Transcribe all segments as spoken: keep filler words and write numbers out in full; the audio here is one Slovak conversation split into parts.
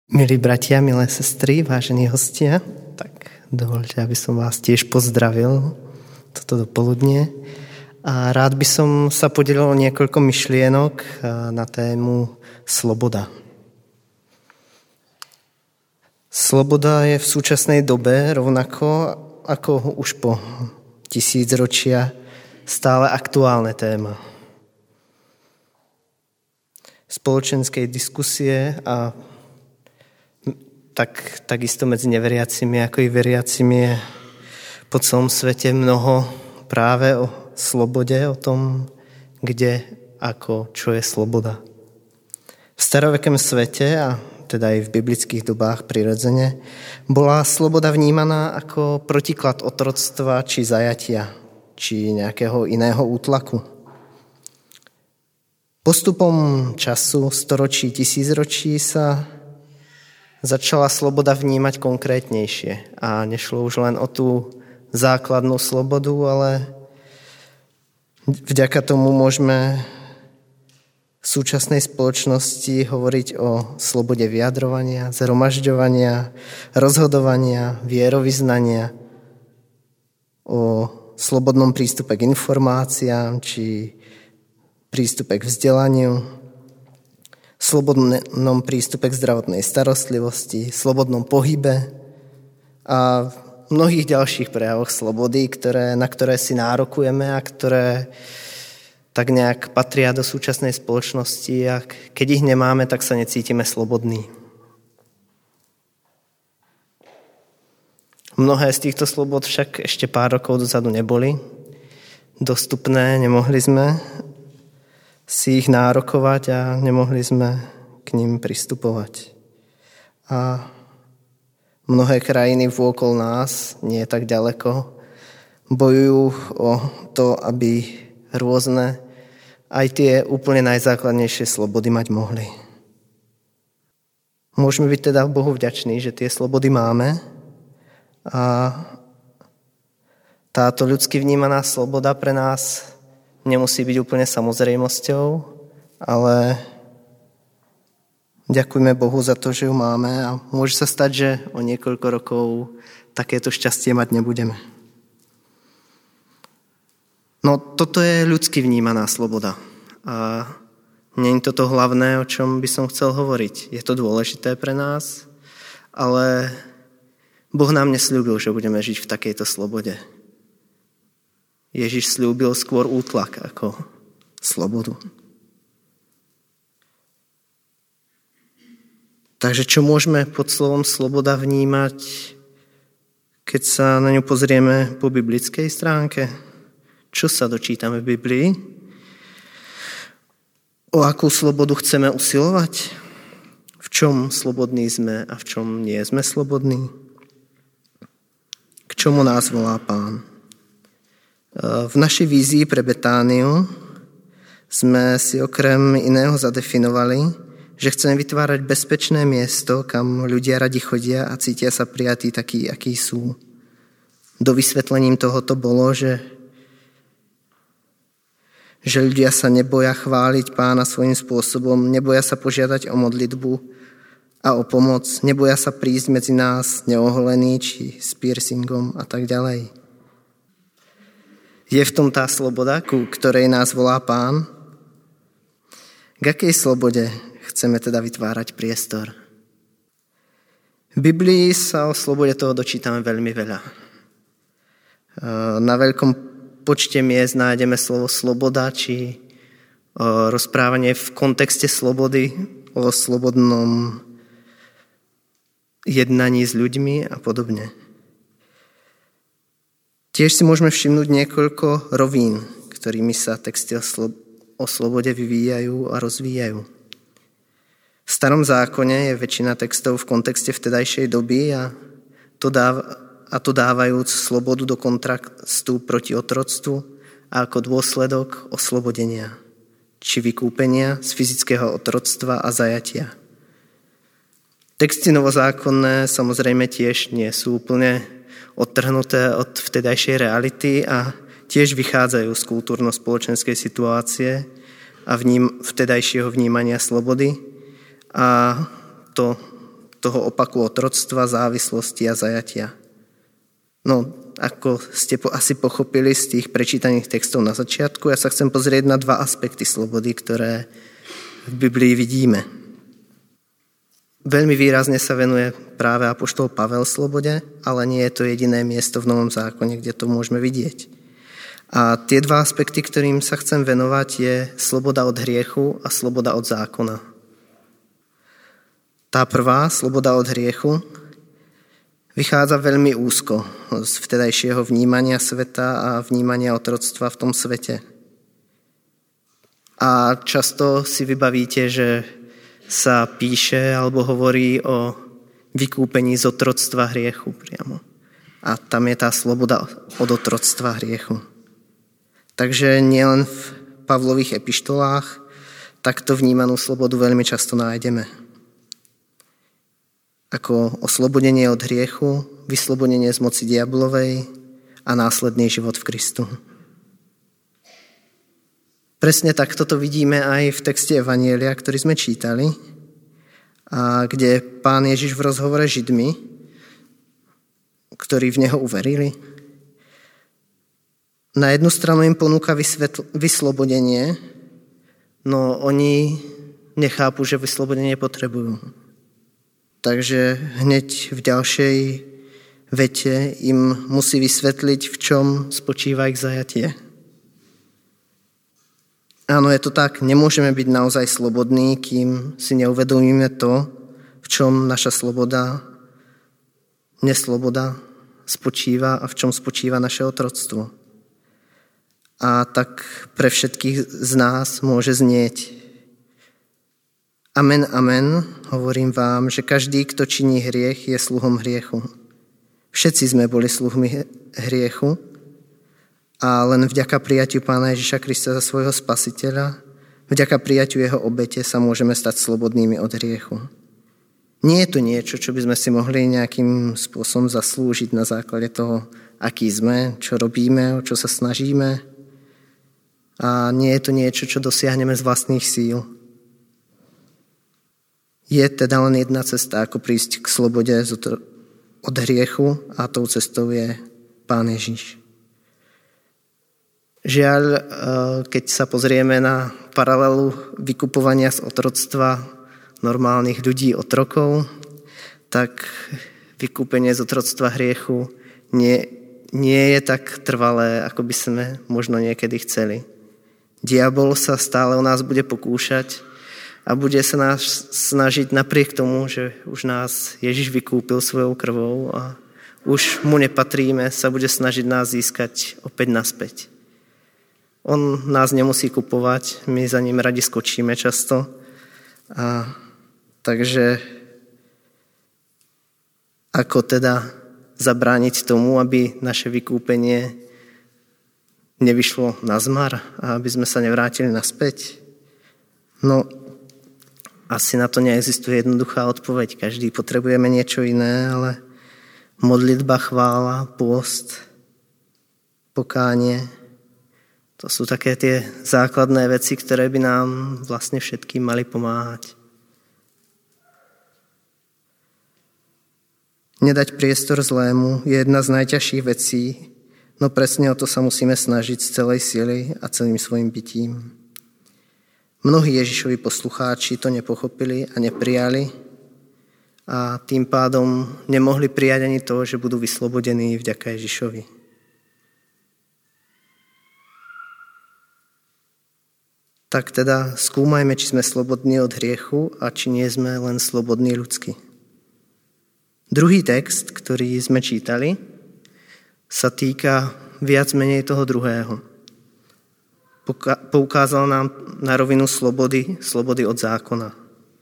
Milí bratia, milé sestry, vážení hostia, tak dovoľte, aby som vás tiež pozdravil toto dopoludnie. A rád by som sa podelil o niekoľko myšlienok na tému sloboda. Sloboda je v súčasnej dobe rovnako ako už po tisícročia stále aktuálne téma. Spoločenskej diskusie a tak takisto medzi neveriacimi ako i veriacimi je po celom svete mnoho práve o slobode, o tom, kde, ako, čo je sloboda. V starovekom svete, a teda aj v biblických dobách prirodzene, bola sloboda vnímaná ako protiklad otroctva či zajatia, či nejakého iného útlaku. Postupom času, storočí, tisícročí sa začala sloboda vnímať konkrétnejšie a nešlo už len o tú základnú slobodu, ale vďaka tomu môžeme v súčasnej spoločnosti hovoriť o slobode vyjadrovania, zhromažďovania, rozhodovania, vierovyznania, o slobodnom prístupe k informáciám či prístupe k vzdelaniu, slobodnom prístupe k zdravotnej starostlivosti, slobodnom pohybe a v mnohých ďalších prejavoch slobody, ktoré, na ktoré si nárokujeme a ktoré tak nejak patria do súčasnej spoločnosti a keď ich nemáme, tak sa necítime slobodní. Mnohé z týchto slobod však ešte pár rokov dozadu neboli dostupné, nemohli sme si ich nárokovať a nemohli sme k ním pristupovať. A mnohé krajiny vôkol nás, nie tak ďaleko, bojujú o to, aby rôzne, aj tie úplne najzákladnejšie slobody mať mohli. Môžeme byť teda Bohu vďační, že tie slobody máme a táto ľudsky vnímaná sloboda pre nás nemusí byť úplne samozrejmosťou, ale ďakujme Bohu za to, že ju máme a môže sa stať, že o niekoľko rokov takéto šťastie mať nebudeme. No toto je ľudsky vnímaná sloboda a nie je toto hlavné, o čom by som chcel hovoriť. Je to dôležité pre nás, ale Boh nám nesľúbil, že budeme žiť v takejto slobode. Ježiš sľúbil skôr útlak ako slobodu. Takže čo môžeme pod slovom sloboda vnímať, keď sa na ňu pozrieme po biblickej stránke? Čo sa dočítame v Biblii? O akú slobodu chceme usilovať? V čom slobodní sme a v čom nie sme slobodní? K čomu nás volá Pán? V našej vízii pre Betániu sme si okrem iného zadefinovali, že chceme vytvárať bezpečné miesto, kam ľudia radi chodia a cítia sa prijatí takí, akí sú. Do vysvetlením tohoto bolo, že, že ľudia sa neboja chváliť Pána svojím spôsobom, neboja sa požiadať o modlitbu a o pomoc, neboja sa prísť medzi nás neoholení či s piercingom a tak ďalej. Je v tom tá sloboda, ku ktorej nás volá Pán? K akej slobode chceme teda vytvárať priestor? V Biblii sa o slobode toho dočítame veľmi veľa. Na veľkom počte miest nájdeme slovo sloboda, či rozprávanie v kontexte slobody, o slobodnom jednaní s ľuďmi a podobne. Tiež si môžeme všimnúť niekoľko rovín, ktorými sa texty o slobode vyvíjajú a rozvíjajú. V Starom zákone je väčšina textov v kontexte vtedajšej doby a to, dáv- a to dávajúc slobodu do kontrastu proti otroctvu a ako dôsledok oslobodenia či vykúpenia z fyzického otroctva a zajatia. Texty novozákonné samozrejme tiež nie sú úplne odtrhnuté od vtedajšej reality a tiež vychádzajú z kultúrno-spoločenskej situácie a vním, vtedajšieho vnímania slobody a to toho opaku otroctva, závislosti a zajatia. No, ako ste po, asi pochopili z tých prečítaných textov na začiatku, ja sa chcem pozrieť na dva aspekty slobody, ktoré v Biblii vidíme. Veľmi výrazne sa venuje práve apoštol Pavel slobode, ale nie je to jediné miesto v Novom zákone, kde to môžeme vidieť. A tie dva aspekty, ktorým sa chcem venovať, je sloboda od hriechu a sloboda od zákona. Tá prvá, sloboda od hriechu, vychádza veľmi úzko z vtedajšieho vnímania sveta a vnímania otroctva v tom svete. A často si vybavíte, že sa píše alebo hovorí o vykúpení z otroctva hriechu priamo. A tam je tá sloboda od otroctva hriechu. Takže nielen v Pavlových epištolách takto vnímanú slobodu veľmi často nájdeme. Ako oslobodenie od hriechu, vyslobodenie z moci diablovej a následný život v Kristu. Presne takto to vidíme aj v texte Evanjelia, ktorý sme čítali, a kde Pán Ježiš v rozhovore s Židmi, ktorí v Neho uverili, na jednu stranu im ponúka vysvetl- vyslobodenie, no oni nechápu, že vyslobodenie potrebujú. Takže hneď v ďalšej vete im musí vysvetliť, v čom spočíva ich zajatie. Áno, je to tak, nemôžeme byť naozaj slobodní, kým si neuvedomíme to, v čom naša sloboda, nesloboda spočíva a v čom spočíva naše otroctvo. A tak pre všetkých z nás môže znieť: Amen, amen, hovorím vám, že každý, kto činí hriech, je sluhom hriechu. Všetci sme boli sluhmi hriechu a len vďaka prijatiu Pána Ježiša Krista za svojho spasiteľa, vďaka prijatiu jeho obete sa môžeme stať slobodnými od hriechu. Nie je to niečo, čo by sme si mohli nejakým spôsobom zaslúžiť na základe toho, aký sme, čo robíme, o čo sa snažíme. A nie je to niečo, čo dosiahneme z vlastných síl. Je teda len jedna cesta, ako prísť k slobode od hriechu, a tou cestou je Pán Ježiš. Žiaľ, keď sa pozrieme na paralelu vykupovania z otroctva normálnych ľudí otrokov, tak vykúpenie z otroctva hriechu nie, nie je tak trvalé, ako by sme možno niekedy chceli. Diabol sa stále o nás bude pokúšať a bude sa nás snažiť napriek tomu, že už nás Ježiš vykúpil svojou krvou a už mu nepatríme, sa bude snažiť nás získať opäť naspäť. On nás nemusí kupovať, my za ním radi skočíme často. A takže ako teda zabrániť tomu, aby naše vykúpenie nevyšlo na zmar a aby sme sa nevrátili naspäť? No, asi na to neexistuje jednoduchá odpoveď. Každý potrebujeme niečo iné, ale modlitba, chvála, pôst, pokánie, to sú také tie základné veci, ktoré by nám vlastne všetkým mali pomáhať. Nedať priestor zlému je jedna z najťažších vecí, no presne o to sa musíme snažiť z celej sily a celým svojim bytím. Mnohí Ježišovi poslucháči to nepochopili a neprijali a tým pádom nemohli prijať ani to, že budú vyslobodení vďaka Ježišovi. Tak teda skúmajme, či sme slobodní od hriechu a či nie sme len slobodní ľudsky. Druhý text, ktorý sme čítali, sa týka viac menej toho druhého. Poukázal nám na rovinu slobody, slobody od zákona.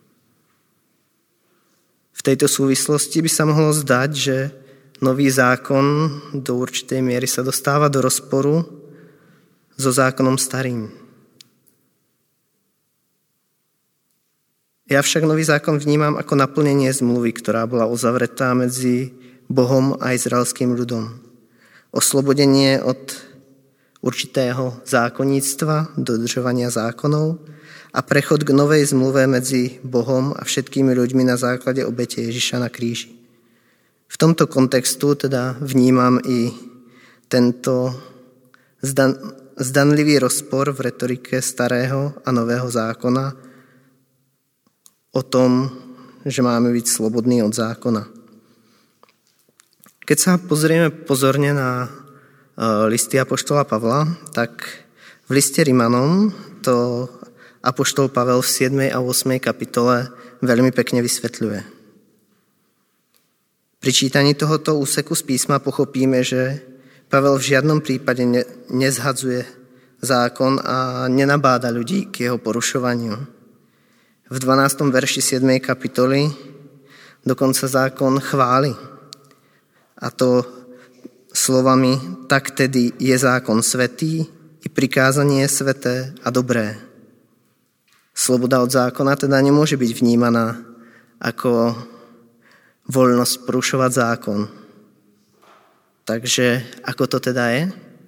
V tejto súvislosti by sa mohlo zdať, že nový zákon do určitej miery sa dostáva do rozporu so zákonom starým. Ja však nový zákon vnímam ako naplnenie zmluvy, ktorá bola uzavretá medzi Bohom a izraelským ľudom. Oslobodenie od určitého zákonníctva, dodržovania zákonov a prechod k novej zmluve medzi Bohom a všetkými ľuďmi na základe obete Ježiša na kríži. V tomto kontextu teda vnímam i tento zdan, zdanlivý rozpor v retorike starého a nového zákona o tom, že máme byť slobodní od zákona. Keď sa pozrieme pozorne na listy apoštola Pavla, tak v liste Rimanom to apoštol Pavel v siedmej a ôsmej kapitole veľmi pekne vysvetľuje. Pri čítaní tohoto úseku z písma pochopíme, že Pavel v žiadnom prípade ne, nezhadzuje zákon a nenabáda ľudí k jeho porušovaniu. V dvanástom verši siedmej kapitoly dokonca zákon chváli. A to slovami, tak tedy je zákon svätý, i prikázanie je sväté a dobré. Sloboda od zákona teda nemôže byť vnímaná ako voľnosť porušovať zákon. Takže ako to teda je?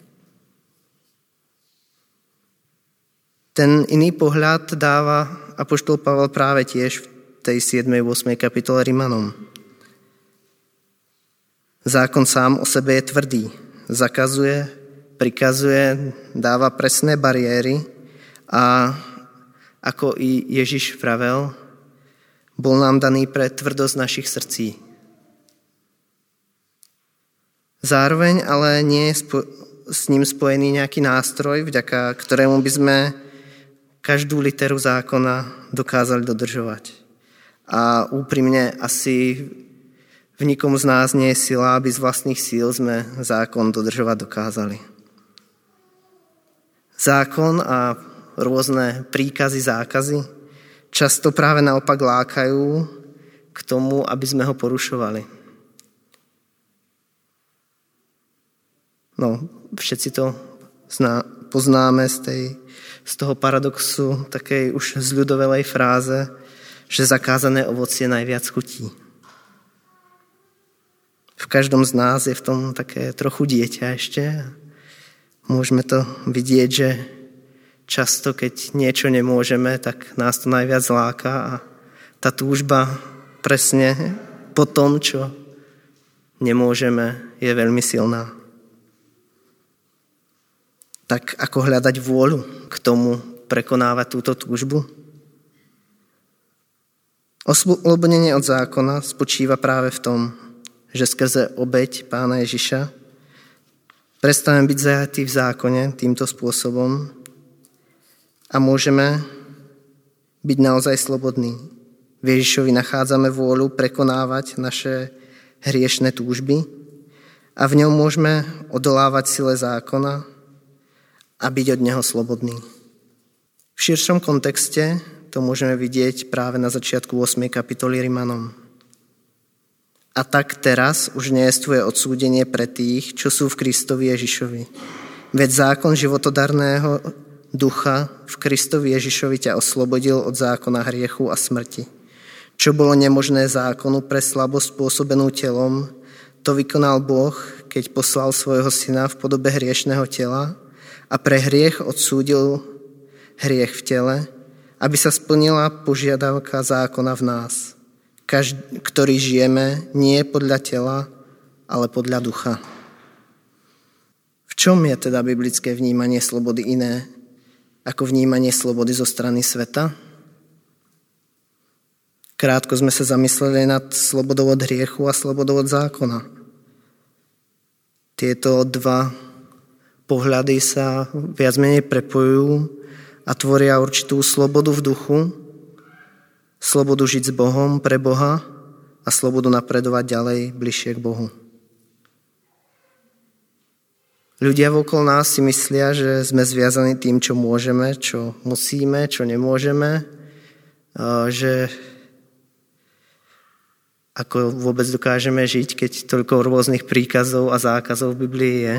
Ten iný pohľad dáva apoštol Pavel práve tiež v tej siedmej a ôsmej kapitole Rimanom. Zákon sám o sebe je tvrdý. Zakazuje, prikazuje, dáva presné bariéry a ako i Ježiš vravel, bol nám daný pre tvrdosť našich srdcí. Zároveň ale nie je spo- s ním spojený nejaký nástroj, vďaka ktorému by sme každú literu zákona dokázali dodržovať. A úprimne asi v nikom z nás nie je sila, aby z vlastných síl sme zákon dodržovať dokázali. Zákon a rôzne príkazy, zákazy často práve naopak lákajú k tomu, aby sme ho porušovali. No, všetci to zná, poznáme z, tej, z toho paradoxu takej už zľudovelej fráze, že zakázané ovocie najviac chutí. V každom z nás je v tom také trochu dieťa ešte. Môžeme to vidieť, že často, keď niečo nemôžeme, tak nás to najviac láka a tá túžba presne po tom, čo nemôžeme, je veľmi silná. Tak ako hľadať vôľu k tomu prekonávať túto túžbu? Oslobodenie od zákona spočíva práve v tom, že skrze obeť Pána Ježiša prestávame byť zajatí v zákone týmto spôsobom a môžeme byť naozaj slobodní. V Ježišovi nachádzame vôľu prekonávať naše hriešne túžby a v ňom môžeme odolávať sile zákona a byť od neho slobodní. V širšom kontexte to môžeme vidieť práve na začiatku ôsmej kapitoly Rimanom. A tak teraz už nejestvuje odsúdenie pre tých, čo sú v Kristovi Ježišovi. Veď zákon životodarného ducha v Kristovi Ježišovi ťa oslobodil od zákona hriechu a smrti. Čo bolo nemožné zákonu pre slabosť spôsobenú telom, to vykonal Boh, keď poslal svojho syna v podobe hriešného tela a pre hriech odsúdil hriech v tele, aby sa splnila požiadavka zákona v nás, každý, ktorý žijeme nie podľa tela, ale podľa ducha. V čom je teda biblické vnímanie slobody iné ako vnímanie slobody zo strany sveta? Krátko sme sa zamysleli nad slobodou od hriechu a slobodou od zákona. Tieto dva pohľady sa viac menej prepojujú a tvoria určitú slobodu v duchu, slobodu žiť s Bohom pre Boha a slobodu napredovať ďalej bližšie k Bohu. Ľudia vokol nás si myslia, že sme zviazaní tým, čo môžeme, čo musíme, čo nemôžeme, že ako vôbec dokážeme žiť, keď toľko rôznych príkazov a zákazov v Biblii je.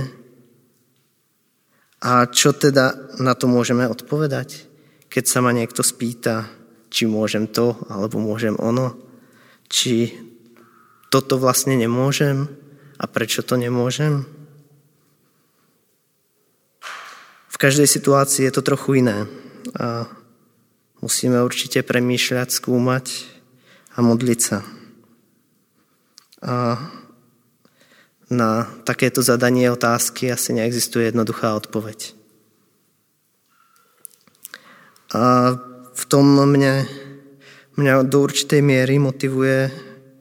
A čo teda na to môžeme odpovedať, keď sa ma niekto spýta, či môžem to, alebo môžem ono, či toto vlastne nemôžem a prečo to nemôžem? V každej situácii je to trochu iné. A Musíme určite premýšľať, skúmať a modliť sa. A na takéto zadanie otázky asi neexistuje jednoduchá odpoveď. A v tom mne, mňa do určitej miery motivuje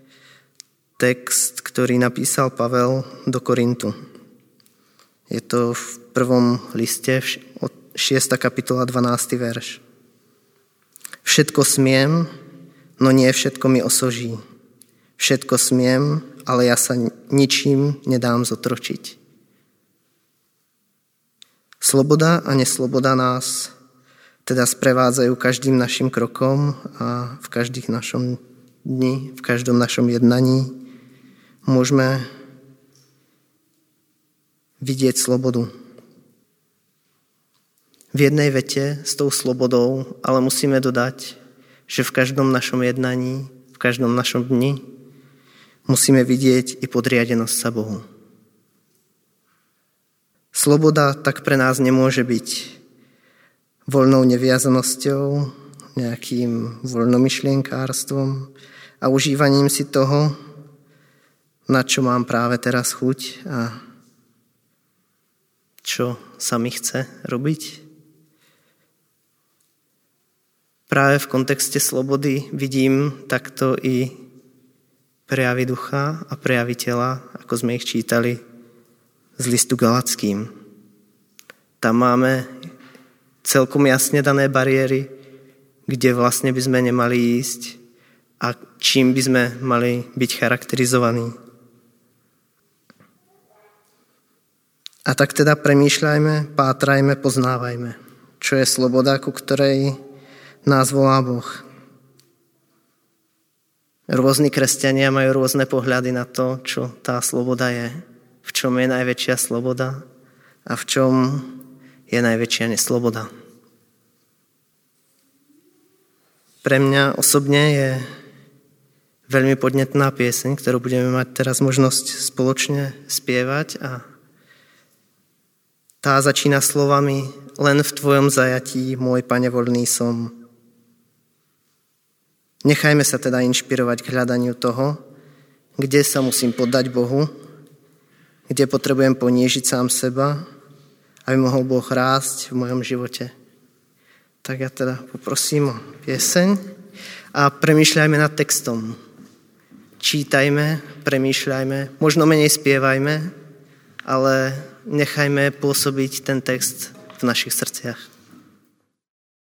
text, ktorý napísal Pavel do Korintu. Je to v prvom liste, šiesta kapitola, dvanásty verš. Všetko smiem, no nie všetko mi osoží. Všetko smiem, ale ja sa ničím nedám zotročiť. Sloboda a nesloboda nás teda sprevádzajú každým našim krokom a v každých našom dni, v každom našom jednaní môžeme vidieť slobodu. V jednej vete s tou slobodou, ale musíme dodať, že v každom našom jednaní, v každom našom dni musíme vidieť i podriadenosť sa Bohu. Sloboda tak pre nás nemôže byť voľnou neviazanosťou, nejakým voľnomyšlienkárstvom a užívaním si toho, na čo mám práve teraz chuť a čo sa mi chce robiť. Práve v kontexte slobody vidím takto i prejavy ducha a prejavy tela, ako sme ich čítali z listu Galackým. Tam máme celkom jasne dané bariéry, kde vlastne by sme nemali ísť a čím by sme mali byť charakterizovaní. A tak teda premýšľajme, pátrajme, poznávajme, čo je sloboda, ku ktorej nás volá Boh. Rôzni kresťania majú rôzne pohľady na to, čo tá sloboda je, v čom je najväčšia sloboda a v čom je najväčšia nesloboda. Pre mňa osobne je veľmi podnetná pieseň, ktorú budeme mať teraz možnosť spoločne spievať a tá začína slovami: len v tvojom zajatí, môj Pane, voľný som. Nechajme sa teda inšpirovať k hľadaniu toho, kde sa musím poddať Bohu, kde potrebujem ponížiť sám seba, aby mohol Boh rásť v mojom živote. Tak ja teda poprosím o pieseň a premýšľajme nad textom. Čítajme, premýšľajme, možno menej spievajme, ale nechajme pôsobiť ten text v našich srdciach.